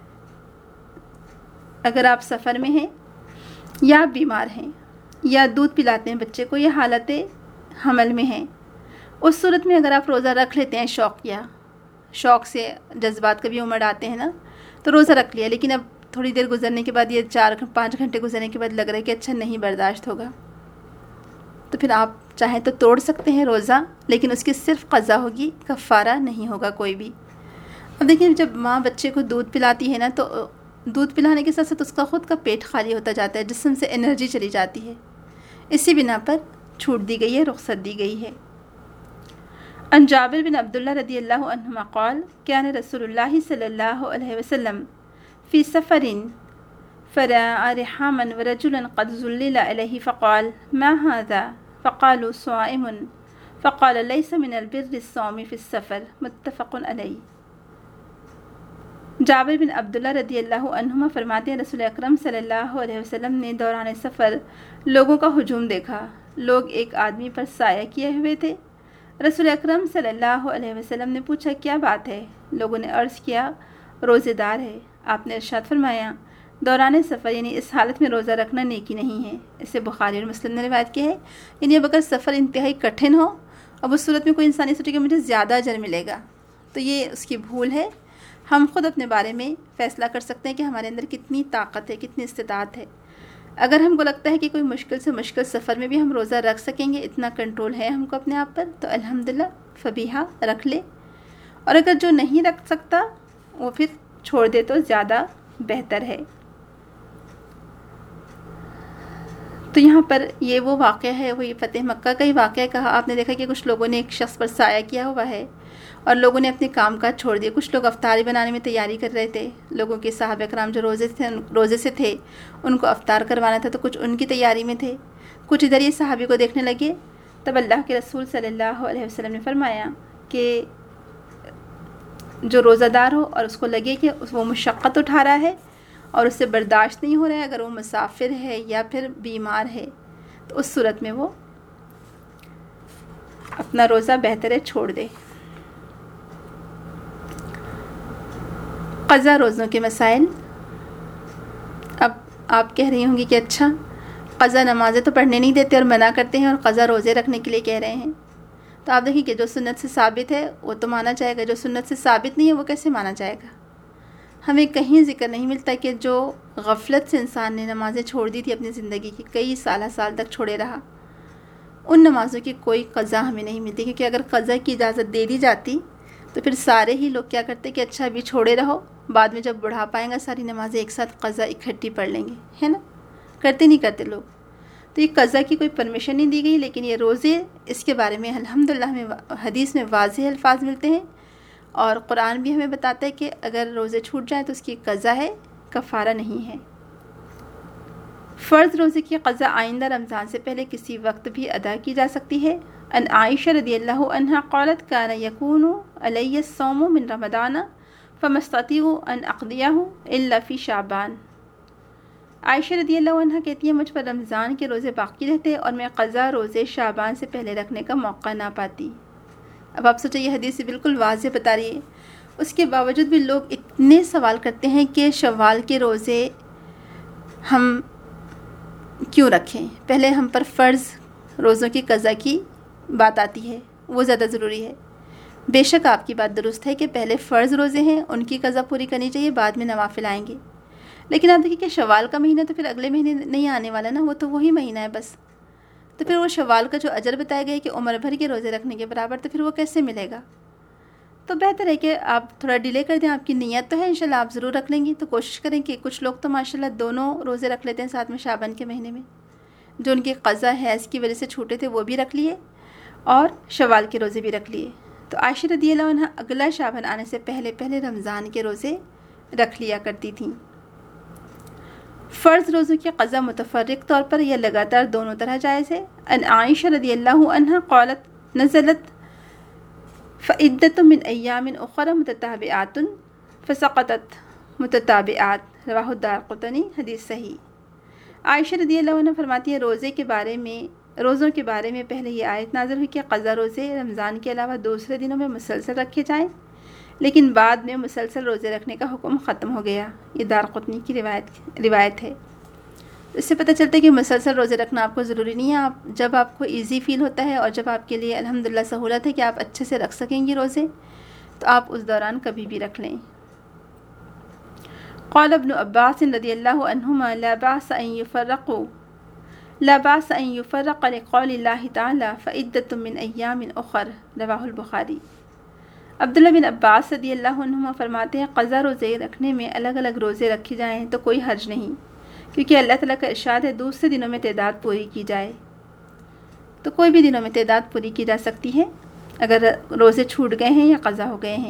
اگر آپ سفر میں ہیں یا آپ بیمار ہیں یا دودھ پلاتے ہیں بچے کو یا حالت حمل میں ہیں، اس صورت میں اگر آپ روزہ رکھ لیتے ہیں شوقیہ، شوق سے جذبات کبھی امڑ آتے ہیں نا، تو روزہ رکھ لیا، لیکن اب تھوڑی دیر گزرنے کے بعد، یہ چار پانچ گھنٹے گزرنے کے بعد لگ رہا ہے کہ اچھا نہیں برداشت ہوگا، تو پھر آپ چاہیں تو توڑ سکتے ہیں روزہ، لیکن اس کی صرف قضا ہوگی، کفارہ نہیں ہوگا کوئی بھی۔ اب دیکھیں جب ماں بچے کو دودھ پلاتی ہے نا، تو دودھ پلانے کے ساتھ ساتھ اس کا خود کا پیٹ خالی ہوتا جاتا ہے، جسم سے انرجی چلی جاتی ہے، اسی بنا پر چھوٹ دی گئی ہے، رخصت دی گئی ہے۔ عن جابر بن عبداللہ رضی اللہ عنہما قال کان رسول اللہ صلی اللہ علیہ وسلم فی سفر فرأى رحاما ورجلا قد ظلل علیہ فقال ما هذا فقالوا صائم فقال ليس من البر الصوم في السفر، متفق علیہ۔ جابر بن عبداللہ رضی اللہ عنہما فرماتے ہیں رسول اکرم صلی اللہ علیہ وسلم نے دوران سفر لوگوں کا ہجوم دیکھا، لوگ ایک آدمی پر سایہ کیے ہوئے تھے۔ رسول اکرم صلی اللہ علیہ وسلم نے پوچھا کیا بات ہے؟ لوگوں نے عرض کیا روزے دار ہے۔ آپ نے ارشاد فرمایا دوران سفر یعنی اس حالت میں روزہ رکھنا نیکی نہیں ہے۔ اسے بخاری اور مسلم نے روایت کی ہے۔ یعنی اب اگر سفر انتہائی کٹھن ہو، اب اس صورت میں کوئی انسانی سوچے کہ مجھے زیادہ اجر ملے گا، تو یہ اس کی بھول ہے۔ ہم خود اپنے بارے میں فیصلہ کر سکتے ہیں کہ ہمارے اندر کتنی طاقت ہے، کتنی استطاعت ہے۔ اگر ہم کو لگتا ہے کہ کوئی مشکل سے مشکل سفر میں بھی ہم روزہ رکھ سکیں گے، اتنا کنٹرول ہے ہم کو اپنے آپ پر، تو الحمدللہ فبیہا رکھ لے، اور اگر جو نہیں رکھ سکتا وہ پھر چھوڑ دے تو زیادہ بہتر ہے۔ تو یہاں پر یہ وہ واقعہ ہے، وہی فتح مکہ کا ہی واقعہ کہا۔ آپ نے دیکھا کہ کچھ لوگوں نے ایک شخص پر سایہ کیا ہوا ہے اور لوگوں نے اپنے کام کاج چھوڑ دیے۔ کچھ لوگ افطاری بنانے میں تیاری کر رہے تھے، لوگوں کے صحابہ کرام جو روزے تھے روزے سے تھے ان کو افطار کروانا تھا، تو کچھ ان کی تیاری میں تھے، کچھ ادھر یہ صحابی کو دیکھنے لگے۔ تب اللہ کے رسول صلی اللہ علیہ وسلم نے فرمایا کہ جو روزہ دار ہو اور اس کو لگے کہ وہ مشقت اٹھا رہا ہے اور اس سے برداشت نہیں ہو رہا ہے، اگر وہ مسافر ہے یا پھر بیمار ہے، تو اس صورت میں وہ اپنا روزہ بہتر ہے چھوڑ دے۔ قضا روزوں کے مسائل۔ اب آپ کہہ رہی ہوں گی کہ اچھا قضا نمازیں تو پڑھنے نہیں دیتے اور منع کرتے ہیں، اور قضا روزے رکھنے کے لیے کہہ رہے ہیں، تو آپ دیکھیں کہ جو سنت سے ثابت ہے وہ تو مانا جائے گا، جو سنت سے ثابت نہیں ہے وہ کیسے مانا جائے گا؟ ہمیں کہیں ذکر نہیں ملتا کہ جو غفلت سے انسان نے نمازیں چھوڑ دی تھی اپنی زندگی کی، کئی سالہ سال تک چھوڑے رہا، ان نمازوں کی کوئی قضا ہمیں نہیں ملتی، کیونکہ اگر قضا کی اجازت دے دی جاتی تو پھر سارے ہی لوگ کیا کرتے کہ اچھا ابھی چھوڑے رہو، بعد میں جب بڑھا پائیں گا ساری نمازیں ایک ساتھ قضا اکٹھی پڑھ لیں گے، ہے نا؟ کرتے نہیں کرتے لوگ، تو یہ قضا کی کوئی پرمیشن نہیں دی گئی، لیکن یہ روزے اس کے بارے میں الحمدللہ ہمیں حدیث میں واضح الفاظ ملتے ہیں، اور قرآن بھی ہمیں بتاتا ہے کہ اگر روزے چھوٹ جائیں تو اس کی قضا ہے، کفارہ نہیں ہے۔ فرض روزے کی قضا آئندہ رمضان سے پہلے کسی وقت بھی ادا کی جا سکتی ہے۔ ان عائشہ رضی اللہ عنہا قالت کان یکون علی الصوم من رمضان فما استطیع ان اقضیہ الا فی شعبان۔ عائشہ رضی اللہ عنہ کہتی ہیں مجھ پر رمضان کے روزے باقی رہتے اور میں قضا روزے شعبان سے پہلے رکھنے کا موقع نہ پاتی۔ اب آپ سوچیں یہ حدیث بالکل واضح بتا رہی ہے، اس کے باوجود بھی لوگ اتنے سوال کرتے ہیں کہ شوال کے روزے ہم کیوں رکھیں؟ پہلے ہم پر فرض روزوں کی قضا کی بات آتی ہے، وہ زیادہ ضروری ہے۔ بے شک آپ کی بات درست ہے کہ پہلے فرض روزے ہیں، ان کی قضا پوری کرنی چاہیے، بعد میں نوافل آئیں گے، لیکن آپ دیکھیں کہ شوال کا مہینہ تو پھر اگلے مہینے نہیں آنے والا نا، وہ تو وہی مہینہ ہے بس، تو پھر وہ شوال کا جو اجر بتایا گیا ہے کہ عمر بھر کے روزے رکھنے کے برابر، تو پھر وہ کیسے ملے گا؟ تو بہتر ہے کہ آپ تھوڑا ڈیلے کر دیں، آپ کی نیت تو ہے انشاءاللہ آپ ضرور رکھ لیں گی، تو کوشش کریں کہ کچھ لوگ تو ماشاءاللہ دونوں روزے رکھ لیتے ہیں ساتھ میں شعبان کے مہینے میں، جو ان کی قضا ہے اس کی وجہ سے چھوٹے تھے وہ بھی رکھ لیے اور شوال کے روزے بھی رکھ لیے۔ تو عائشہ رضی اللہ عنہ اگلا شعبان آنے سے پہلے پہلے رمضان کے روزے رکھ لیا کرتی تھیں۔ فرض روزوں کی قضا متفرق طور پر یا لگاتار دونوں طرح جائز ہے۔ ان عائشہ رضی اللہ عنہ قالت نزلت فعدۃ من ایام اخر متتابعات فسقطت متتابعات، رواہ الدارقطنی، حدیث صحیح۔ عائشہ رضی اللہ عنہ فرماتی ہے روزے کے بارے میں روزوں کے بارے میں پہلے یہ آیت نازل ہوئی کہ قضا روزے رمضان کے علاوہ دوسرے دنوں میں مسلسل رکھے جائیں، لیکن بعد میں مسلسل روزے رکھنے کا حکم ختم ہو گیا۔ یہ دارقطنی کی روایت روایت ہے۔ اس سے پتہ چلتا ہے کہ مسلسل روزے رکھنا آپ کو ضروری نہیں ہے، آپ جب آپ کو ایزی فیل ہوتا ہے اور جب آپ کے لیے الحمدللہ سہولت ہے کہ آپ اچھے سے رکھ سکیں گے روزے، تو آپ اس دوران کبھی بھی رکھ لیں۔ قال ابن عباس رضی اللہ عنہما لا باس ان يفرقوا لا باس ان يفرق لقول اللہ تعالی فعدۃ من ایام اخر، رواہ البخاری۔ عبداللہ بن عباس رضی اللہ عنہما فرماتے ہیں قضا روزے رکھنے میں الگ الگ روزے رکھے جائیں تو کوئی حرج نہیں، کیونکہ اللہ تعالیٰ کا ارشاد ہے دوسرے دنوں میں تعداد پوری کی جائے، تو کوئی بھی دنوں میں تعداد پوری کی جا سکتی ہے اگر روزے چھوٹ گئے ہیں یا قضا ہو گئے ہیں۔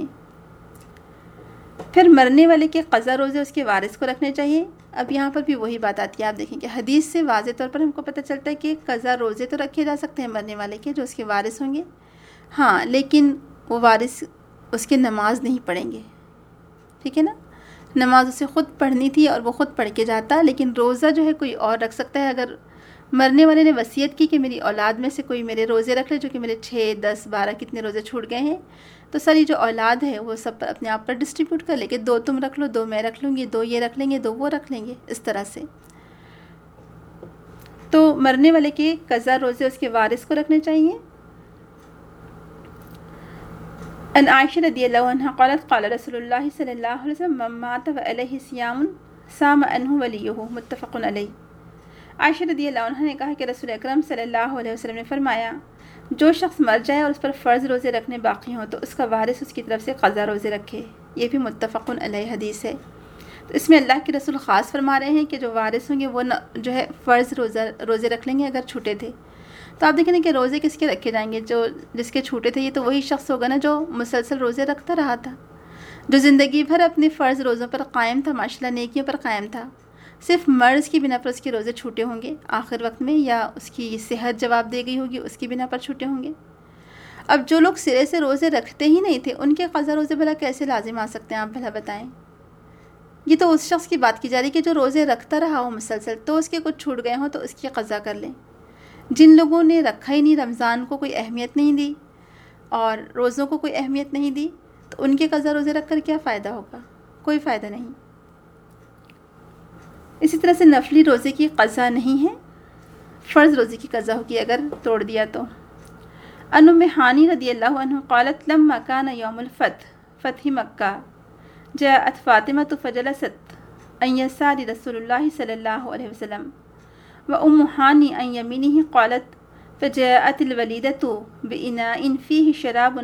پھر مرنے والے کے قضا روزے اس کے وارث کو رکھنے چاہیے۔ اب یہاں پر بھی وہی بات آتی ہے، آپ دیکھیں کہ حدیث سے واضح طور پر ہم کو پتہ چلتا ہے کہ قضا روزے تو رکھے جا سکتے ہیں مرنے والے کے جو اس کے وارث ہوں گے، ہاں لیکن وہ وارث اس کے نماز نہیں پڑھیں گے، ٹھیک ہے نا؟ نماز اسے خود پڑھنی تھی اور وہ خود پڑھ کے جاتا، لیکن روزہ جو ہے کوئی اور رکھ سکتا ہے۔ اگر مرنے والے نے وصیت کی کہ میری اولاد میں سے کوئی میرے روزے رکھ لے، جو کہ میرے چھ دس بارہ کتنے روزے چھوٹ گئے ہیں، تو ساری جو اولاد ہے وہ سب اپنے آپ پر ڈسٹریبیوٹ کر لے کہ دو تم رکھ لو، دو میں رکھ لوں گی، دو یہ رکھ لیں گے، دو وہ رکھ لیں گے، اس طرح سے۔ تو مرنے والے کے قضا روزے اس کے وارث کو رکھنے چاہیے۔ ان عائشہ رضی اللہ عنہ قالت قال رسول اللہ صلی اللہ علیہ وسلم من مات وعلیہ صیام صام عنہ ولیہ، متفق علیہ۔ عائشہ رضی اللہ عنہ نے کہا کہ رسول اکرم صلی اللہ علیہ وسلم نے فرمایا جو شخص مر جائے اور اس پر فرض روزے رکھنے باقی ہوں تو اس کا وارث اس کی طرف سے قضا روزے رکھے، یہ بھی متفق علیہ حدیث ہے۔ تو اس میں اللہ کے رسول خاص فرما رہے ہیں کہ جو وارث ہوں گے وہ جو ہے فرض روزہ روزے رکھ لیں گے اگر چھوٹے تھے۔ تو آپ دیکھیں کہ روزے کس کے رکھے جائیں گے؟ جو جس کے چھوٹے تھے، یہ تو وہی شخص ہوگا نا جو مسلسل روزے رکھتا رہا تھا، جو زندگی بھر اپنے فرض روزوں پر قائم تھا، ماشاءاللہ نیکیوں پر قائم تھا، صرف مرض کی بنا پر اس کے روزے چھوٹے ہوں گے آخر وقت میں، یا اس کی صحت جواب دے گئی ہوگی اس کی بنا پر چھوٹے ہوں گے۔ اب جو لوگ سرے سے روزے رکھتے ہی نہیں تھے ان کے قضا روزے بھلا کیسے لازم آ سکتے ہیں؟ آپ بھلا بتائیں، یہ تو اس شخص کی بات کی جا رہی ہے کہ جو روزے رکھتا رہا ہو مسلسل، تو اس کے کچھ چھوٹ گئے ہوں تو اس کی قضا کر لیں۔ جن لوگوں نے رکھا ہی نہیں، رمضان کو کوئی اہمیت نہیں دی اور روزوں کو کوئی اہمیت نہیں دی، تو ان کے قضا روزے رکھ کر کیا فائدہ ہوگا؟ کوئی فائدہ نہیں۔ اسی طرح سے نفلی روزے کی قضا نہیں ہے، فرض روزے کی قضا ہوگی اگر توڑ دیا تو۔ ان ام ہانی رضی اللہ عنہ قالت لما كان یوم الفتح فتح مکہ جاءت فاطمة فجلست عن يسار رسول الله صلى الله عليه وسلم وأم هاني عن يمينه قالت فجاءت الوليدة بإناء فيه شراب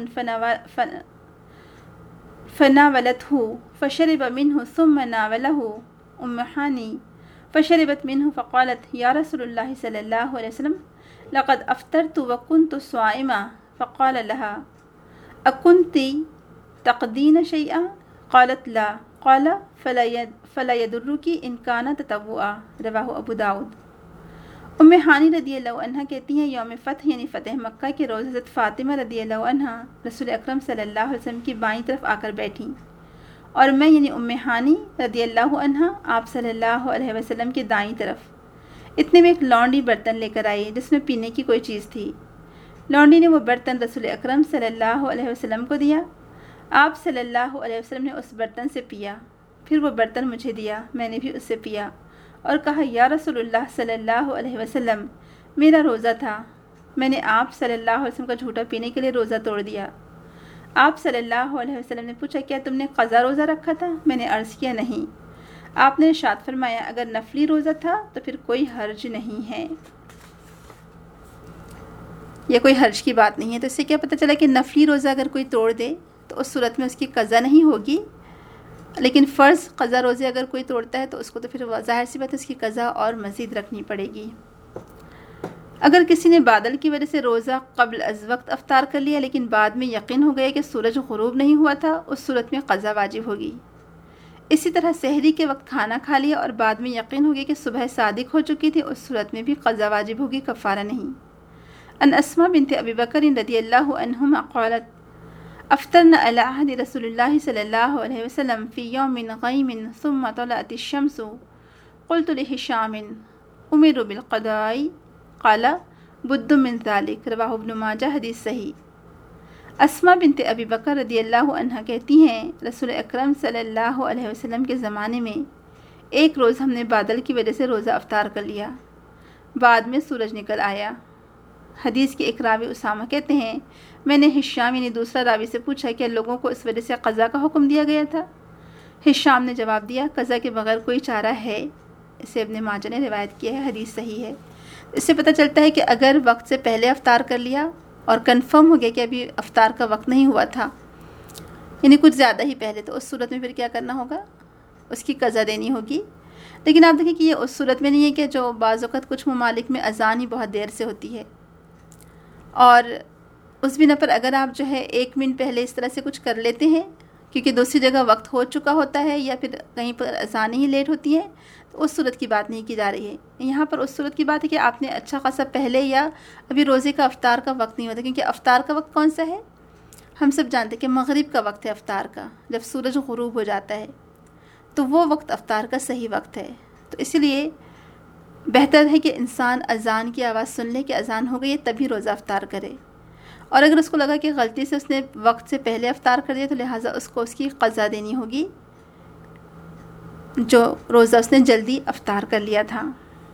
فناولته فشرب منه ثم ناوله أم هاني فشربت منه فقالت يا رسول الله صلى الله عليه وسلم لقد أفطرت وكنت صائمة فقال لها أكنت تقدين شيئا قالت لا قال فلا يد فلا يدرك ان كان تطوعا رواہ ابو داؤد۔ ام ہانی رضی اللہ عنہ کہتی ہیں یوم فتح یعنی فتح مکہ کے روز حضرت فاطمہ رضی اللہ عنہ رسول اکرم صلی اللہ علیہ وسلم کی بائیں طرف آ کر بیٹھیں اور میں یعنی ام ہانی رضی اللہ عنہ آپ صلی اللہ علیہ وسلم کے دائیں طرف۔ اتنے میں ایک لونڈی برتن لے کر آئی جس میں پینے کی کوئی چیز تھی۔ لونڈی نے وہ برتن رسول اکرم صلی اللہ علیہ وسلم کو دیا۔ آپ صلی اللہ علیہ وسلم نے اس برتن سے پیا، پھر وہ برتن مجھے دیا، میں نے بھی اس سے پیا اور کہا یا رسول اللہ صلی اللہ علیہ وسلم میرا روزہ تھا، میں نے آپ صلی اللہ علیہ وسلم کا جھوٹا پینے کے لیے روزہ توڑ دیا۔ آپ صلی اللہ علیہ وسلم نے پوچھا کیا تم نے قضا روزہ رکھا تھا؟ میں نے عرض کیا نہیں۔ آپ نے ارشاد فرمایا اگر نفلی روزہ تھا تو پھر کوئی حرج نہیں ہے، یہ کوئی حرج کی بات نہیں ہے۔ تو اس سے کیا پتہ چلا کہ نفلی روزہ اگر کوئی توڑ دے تو اس صورت میں اس کی قضا نہیں ہوگی، لیکن فرض قضا روزے اگر کوئی توڑتا ہے تو اس کو تو پھر ظاہر سی بات ہے اس کی قضا اور مزید رکھنی پڑے گی۔ اگر کسی نے بادل کی وجہ سے روزہ قبل از وقت افطار کر لیا لیکن بعد میں یقین ہو گیا کہ سورج غروب نہیں ہوا تھا، اس صورت میں قضا واجب ہوگی۔ اسی طرح سحری کے وقت کھانا کھا لیا اور بعد میں یقین ہو گیا کہ صبح صادق ہو چکی تھی، اس صورت میں بھی قضا واجب ہوگی، کفارہ نہیں۔ ان اسماء بنت ابی بکر رضی اللہ عنہما قالت افطرنا على عهد رسول الله صلى الله عليه وسلم في يوم غيم ثم طلعت الشمس قلت لهشام امر بالقضاء قال بد من ذلك رواہ ابن ماجہ حدیث صحیح۔ اسماء بنت ابی بکر رضی اللہ عنہ کہتی ہیں رسول اکرم صلی اللہ علیہ وسلم کے زمانے میں ایک روز ہم نے بادل کی وجہ سے روزہ افطار کر لیا، بعد میں سورج نکل آیا۔ حدیث کے ایک راوی اسامہ کہتے ہیں میں نے ہشام یعنی دوسرا راوی سے پوچھا کہ لوگوں کو اس وجہ سے قضا کا حکم دیا گیا تھا؟ ہشام نے جواب دیا قضا کے بغیر کوئی چارہ ہے، اسے ابن ماجہ نے روایت کیا ہے، حدیث صحیح ہے۔ اس سے پتہ چلتا ہے کہ اگر وقت سے پہلے افطار کر لیا اور کنفرم ہو گیا کہ ابھی افطار کا وقت نہیں ہوا تھا، یعنی کچھ زیادہ ہی پہلے، تو اس صورت میں پھر کیا کرنا ہوگا؟ اس کی قضا دینی ہوگی۔ لیکن آپ دیکھیں کہ یہ اس صورت میں نہیں ہے کہ جو بعض اوقات کچھ ممالک میں اذان ہی بہت دیر سے ہوتی ہے، اور اس بنا پر اگر آپ جو ہے ایک منٹ پہلے اس طرح سے کچھ کر لیتے ہیں کیونکہ دوسری جگہ وقت ہو چکا ہوتا ہے یا پھر کہیں پر اذانیں ہی لیٹ ہوتی ہیں، تو اس صورت کی بات نہیں کی جا رہی ہے۔ یہاں پر اس صورت کی بات ہے کہ آپ نے اچھا خاصا پہلے یا ابھی روزے کا افطار کا وقت نہیں ہوتا، کیونکہ افطار کا وقت کون سا ہے؟ ہم سب جانتے ہیں کہ مغرب کا وقت ہے افطار کا، جب سورج غروب ہو جاتا ہے تو وہ وقت افطار کا صحیح وقت ہے۔ تو اسی لیے بہتر ہے کہ انسان اذان کی آواز سن لے کہ اذان ہو گئی ہے تبھی روزہ افطار کرے، اور اگر اس کو لگا کہ غلطی سے اس نے وقت سے پہلے افطار کر دیا تو لہٰذا اس کو اس کی قضا دینی ہوگی جو روزہ اس نے جلدی افطار کر لیا تھا۔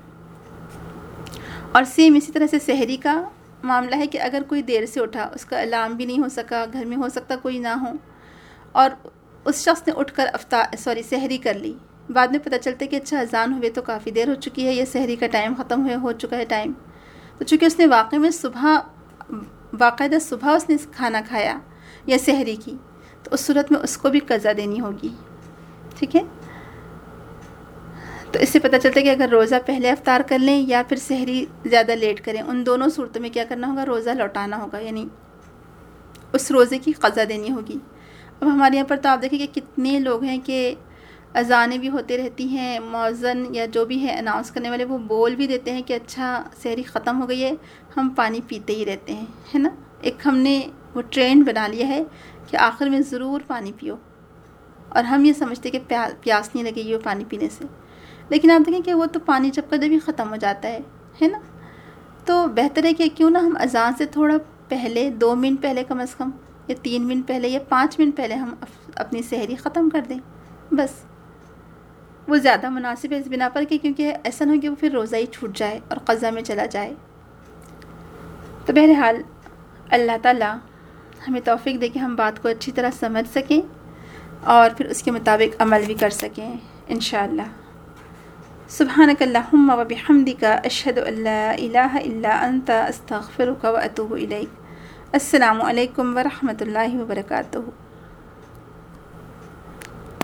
اور سیم اسی طرح سے سحری کا معاملہ ہے کہ اگر کوئی دیر سے اٹھا، اس کا الارم بھی نہیں ہو سکا، گھر میں ہو سکتا کوئی نہ ہو، اور اس شخص نے اٹھ کر افطار سوری سحری کر لی، بعد میں پتہ چلتا ہے کہ اچھا اذان ہوئے تو کافی دیر ہو چکی ہے، یہ سحری کا ٹائم ختم ہوئے ہو چکا ہے ٹائم، تو چونکہ اس نے واقعی میں صبح باقاعدہ صبح اس نے کھانا کھایا یا سحری کی، تو اس صورت میں اس کو بھی قضا دینی ہوگی، ٹھیک ہے۔ تو اس سے پتہ چلتا ہے کہ اگر روزہ پہلے افطار کر لیں یا پھر سحری زیادہ لیٹ کریں، ان دونوں صورتوں میں کیا کرنا ہوگا؟ روزہ لوٹانا ہوگا، یعنی اس روزے کی قضا دینی ہوگی۔ اب ہمارے یہاں پر تو آپ دیکھیں کہ کتنے لوگ ہیں کہ اذانیں بھی ہوتی رہتی ہیں، مؤذن یا جو بھی ہے اناؤنس کرنے والے وہ بول بھی دیتے ہیں کہ اچھا سحری ختم ہو گئی ہے، ہم پانی پیتے ہی رہتے ہیں، ہے نا۔ ایک ہم نے وہ ٹرینڈ بنا لیا ہے کہ آخر میں ضرور پانی پیو، اور ہم یہ سمجھتے کہ پیاس نہیں لگے گی وہ پانی پینے سے، لیکن آپ دیکھیں کہ وہ تو پانی جب کبھی بھی ختم ہو جاتا ہے ہے نا. تو بہتر ہے کہ کیوں نہ ہم اذان سے تھوڑا پہلے، دو منٹ پہلے کم از کم، یا تین منٹ پہلے یا پانچ منٹ پہلے ہم اپنی سحری ختم کر دیں. بس وہ زیادہ مناسب ہے اس بنا پر کہ کیونکہ ایسا نہ ہو کہ وہ پھر روزہ ہی چھوٹ جائے اور قضا میں چلا جائے. تو بہرحال اللہ تعالیٰ ہمیں توفیق دے کہ ہم بات کو اچھی طرح سمجھ سکیں اور پھر اس کے مطابق عمل بھی کر سکیں انشاءاللہ. سبحانک اللہم و بحمدک اشہد ان لا الہ الا انت استغفرک و اتوب الیک. السلام علیکم ورحمۃ اللہ وبرکاتہ.